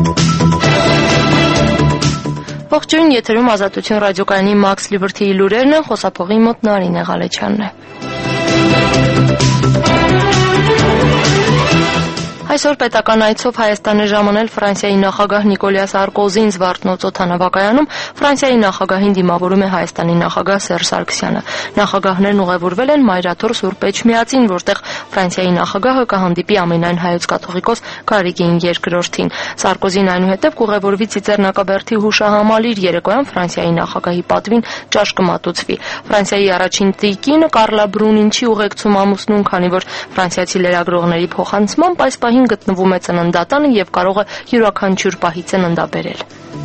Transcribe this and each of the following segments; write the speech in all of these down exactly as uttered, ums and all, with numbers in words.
Ողջույն, եթերում Ազատություն ռադիոկայանի Max Liberty-ի լուրերն են, խոսափողի մոտ Նարինե Ղալեչյանն է։ Այսօր պետական այցով Հայաստան է ժամանել Ֆրանսիայի նախագահ Նիկոլյա Սարկոզին Զվարթնոց օդանավակայանում, Ֆրանսիայի նախագահին դիմավորում է Հայաստանի նախագահ Սերժ Սարգսյանը։ Նախագահներն ուղևորվել են Մայրաթոր Սուրբ Էջմիածին, որտեղ Ֆրանսիայի նախագահը կհանդիպի ամենայն հայոց կաթողիկոս Գարիգին երկրորդին։ Սարկոզին այնուհետև կուղևորվի Ծիծեռնակաբերդի հուշահամալիր, երեկոյան Ֆրանսիայի նախագահի պատվին ճաշ կմատուցվի։ Ֆրանսիայի առաջին տիկինը Կարլա Բրունինչի ուղեկցում ամուսնուն, քանի որ ֆրանսիացի լրագրողների փոխանցմամբ այս պահին գտնվում է ծննդատանը եւ կարող է յուրաքանչյուր պահի ծննդաբերել։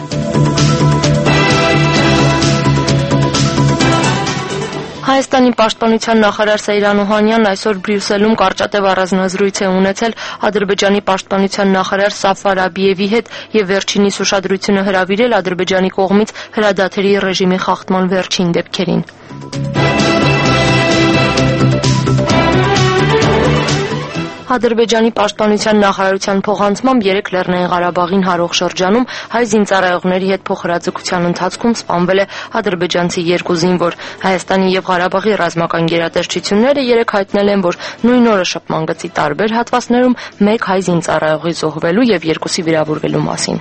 Հայաստանի պաշտպանության նախարար Սեյրան Օհանյանն այսօր Բրյուսելում կարճատև առանձնազրույց է ունեցել Ադրբեջանի պաշտպանության նախարար Սաֆար Աբիևի հետ եւ վերջինիս ուշադրությունը հրավիրել Ադրբեջանի կողմից հրադադարի ռեժիմի խախտման վերջին դեպքերին։ Ադրբեջանի պաշտպանության նախարարության փոխանցմամբ երեկ Լեռնային Ղարաբաղին հարող շրջանում հայ զինծառայողների հետ փոխհրաձգության ընթացքում սպանվել է ադրբեջանցի երկու զինվոր։ Հայաստանի եւ Ղարաբաղի ռազմական գերատեսչությունները երեկ հայտնել են, որ նույն օրը շփման գծի տարբեր հատվածներում մեկ հայ զինծառայողի զոհվելու եւ երկուսի վիրավորվելու մասին։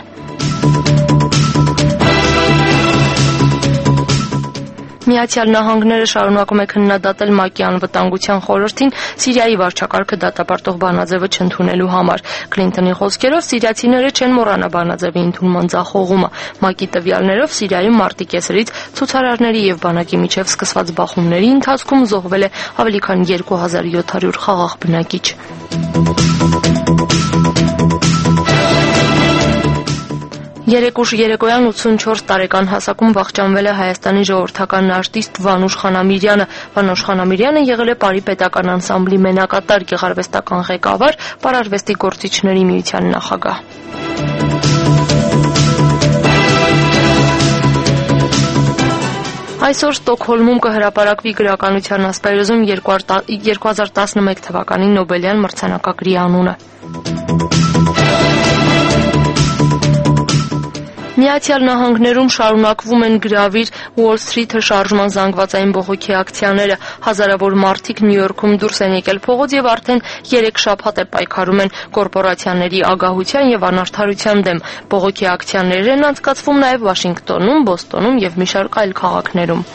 Միացյալ Նահանգները շարունակում է քննադատել ՄԱԿ-ի անվտանգության խորհրդին Սիրիայի վարչակարգը դատապարտող բանաձևը չընդունելու համար։ Քլինթոնի խոսքերով սիրիացիները չեն մոռանա բանաձևի ընդունման ձախողումը։ ՄԱԿ-ի տվյալներով Սիրիայում մարտի կեսերից ցուցարարների եւ բանակի միջև սկսված բախումների ընթացքում զոհվել է ավելի քան երկու հազար յոթ հարյուր խաղաղ բնակիչ։ Երեկ ուշ երեկոյան ութսունչորս տարեկան հասակում վախճանվել է Հայաստանի ժողովրդական արտիստ Վանուշ Խանամիրյանը։ Վանուշ Խանամիրյանը եղել է Պարի պետական անսամբլի մենակատար, գեղարվեստական ղեկավար, պարարվեստի գործիչների միության նախագահ։ Այսօր Ստոկհոլմում կհրապարակվի գրականության ասպարեզում երկու հազար տասնմեկ թվականի Նոբելյան մրցանակակրի անունը։ Միացյալ Նահանգներում շարունակվում են գրավիր Wall Street-ը շարժման զանգվածային բողոքի ակցիաները։ Հազարավոր մարդիկ Նյու Յորքում դուրս են եկել փողոց եւ արդեն երեք շաբաթ է պայքարում են կորպորացիաների ագահության եւ անարդարության դեմ։ Բողոքի ակցիաներ են անցկացվում նաեւ Վաշինգտոնում, Բոստոնում եւ մի շարք այլ քաղաքներում։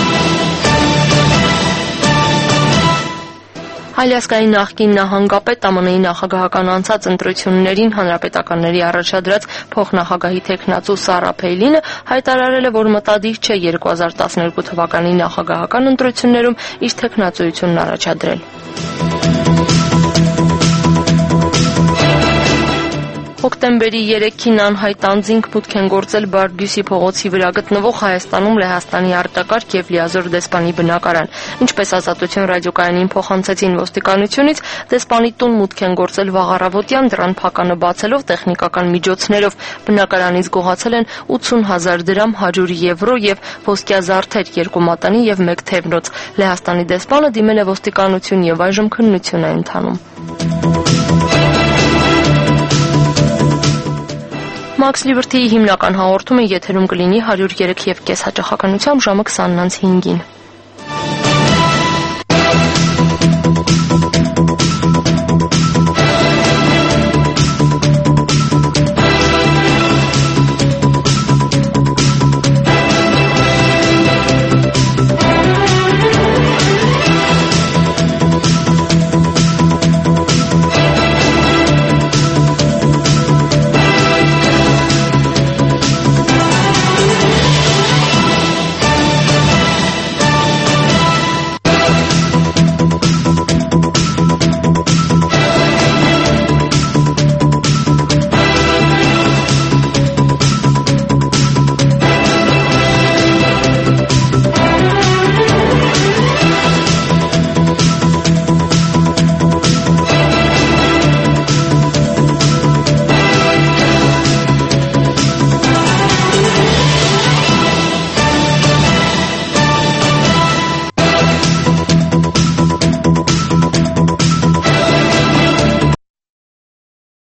Ալյասկայի նախկին նահանգապետ ԱՄՆ-ի նախագահական անցած ընտրություններին հանրապետականների առաջադրած փոխնախագահի թեկնածու Սարա Փեյլինը հայտարարել է, որ մտադիր չէ երկու հազար տասներկու թվականի նախագահական ընտրություններում իր թեկնածությունն առաջադրել։ Հոկտեմբերի երեքին անհայտ անձինք մուտք են գործել Բարդյուսի փողոցի վրա գտնվող Հայաստանում Լեհաստանի արտակարգ եւ լիազոր դեսպանի բնակարան։ Ինչպես Ազատություն ռադիոկայանին փոխանցեցին ոստիկանությունից, դեսպանի տուն մուտք են գործել վաղ առավոտյան, դրան փականը բացելով տեխնիկական միջոցներով։ Բնակարանից գողացել են ութսուն հազար դրամ, հարյուր եվրո եւ ոսկյա զարդեր, երկու մատանի եւ մեկ թևնոց։ Լեհաստանի դեսպանը դիմել է ոստիկանություն եւ այժմ քննություն է ընթանում։ Max Liberty-ի հիմնական հաղորդումը եթերում կլինի հարյուր երեք եւ կես հաճախականությամբ ժամը քսանն անց հինգին։